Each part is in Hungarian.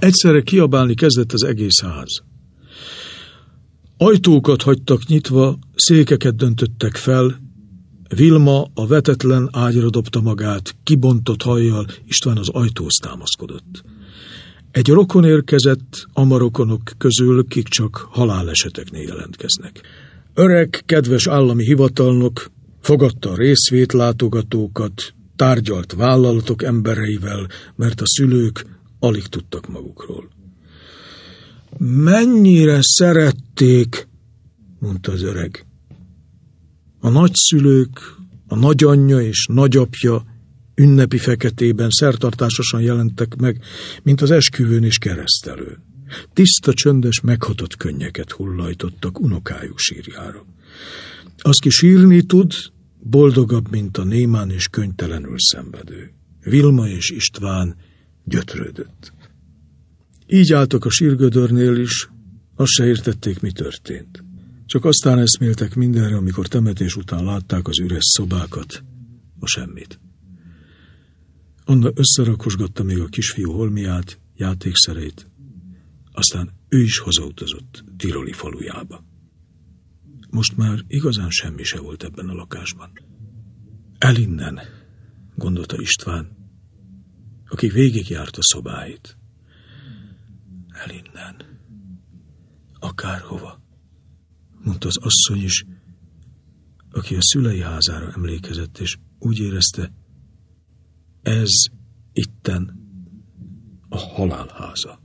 Egyszerre kiabálni kezdett az egész ház. Ajtókat hagytak nyitva, székeket döntöttek fel, Vilma a vetetlen ágyra dobta magát, kibontott hajjal, István az ajtóhoz támaszkodott. Egy rokon érkezett, amarokonok közül, kik csak haláleseteknél jelentkeznek. Öreg, kedves állami hivatalnok fogadta a részvétlátogatókat, tárgyalt vállalatok embereivel, mert a szülők alig tudtak magukról. Mennyire szerették, mondta az öreg. A nagyszülők, a nagyanyja és nagyapja ünnepi feketében szertartásosan jelentek meg, mint az esküvőn és keresztelőn. Tiszta, csöndes, meghatott könnyeket hullajtottak unokájuk sírjára. Az, ki sírni tud, boldogabb, mint a némán és könytelenül szenvedő. Vilma és István gyötrődött. Így álltak a sírgödörnél is, azt se értették, mi történt. Csak aztán eszméltek mindenre, amikor temetés után látták az üres szobákat, a semmit. Anna összerakosgatta még a kisfiú holmiát, játékszereit, aztán ő is hazautazott tiroli falujába. Most már igazán semmi se volt ebben a lakásban. El innen, gondolta István, aki végigjárt a szobáit. El innen, akárhova, mondta az asszony is, aki a szülei házára emlékezett, és úgy érezte, ez itten a halálháza.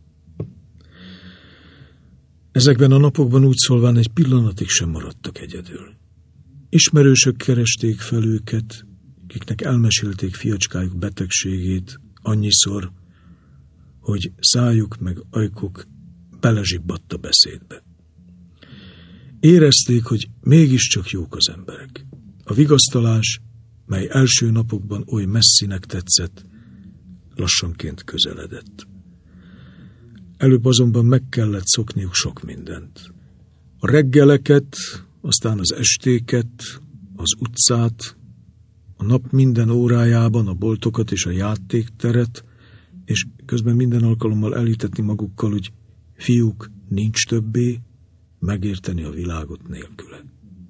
Ezekben a napokban úgy szólván egy pillanatig sem maradtak egyedül. Ismerősök keresték fel őket, akiknek elmesélték fiacskájuk betegségét annyiszor, hogy szájuk meg ajkuk belezsibbadt a beszédbe. Érezték, hogy mégiscsak jók az emberek. A vigasztalás, mely első napokban oly messzinek tetszett, lassanként közeledett. Előbb azonban meg kellett szokniuk sok mindent. A reggeleket, aztán az estéket, az utcát, a nap minden órájában a boltokat és a játékteret, és közben minden alkalommal elhitetni magukkal, hogy fiúk, nincs többé, megérteni a világot nélküle.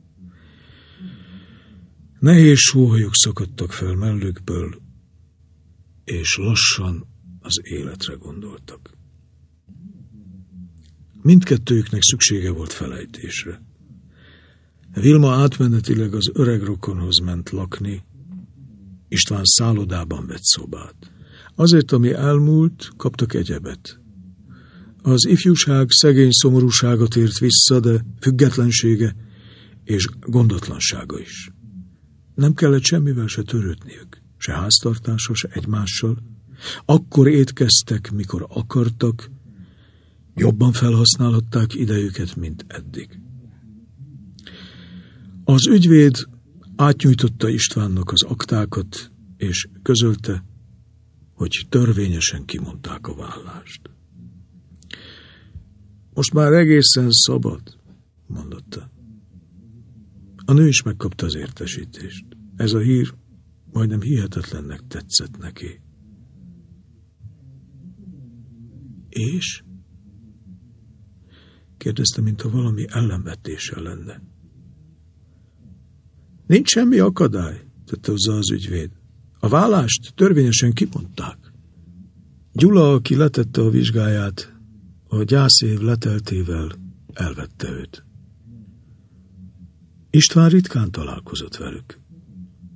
Nehéz sóhajok szakadtak fel mellükből, és lassan az életre gondoltak. Mindkettőjüknek szüksége volt felejtésre. Vilma átmenetileg az öreg rokonhoz ment lakni, István szállodában vett szobát. Azért, ami elmúlt, kaptak egyebet. Az ifjúság szegény szomorúságot ért vissza, de függetlensége és gondotlansága is. Nem kellett semmivel se törődniük, se háztartással, se egymással. Akkor étkeztek, mikor akartak, jobban felhasználhatták idejüket, mint eddig. Az ügyvéd átnyújtotta Istvánnak az aktákat, és közölte, hogy törvényesen kimondták a vállást. Most már egészen szabad, mondotta. A nő is megkapta az értesítést. Ez a hír majdnem hihetetlennek tetszett neki. És? Kérdezte, mintha valami ellenvetéssel lenne. Nincs semmi akadály, tette hozzá az ügyvéd. A vállást törvényesen kimondták. Gyula, aki letette a vizsgáját, a gyászév leteltével elvette őt. István ritkán találkozott velük.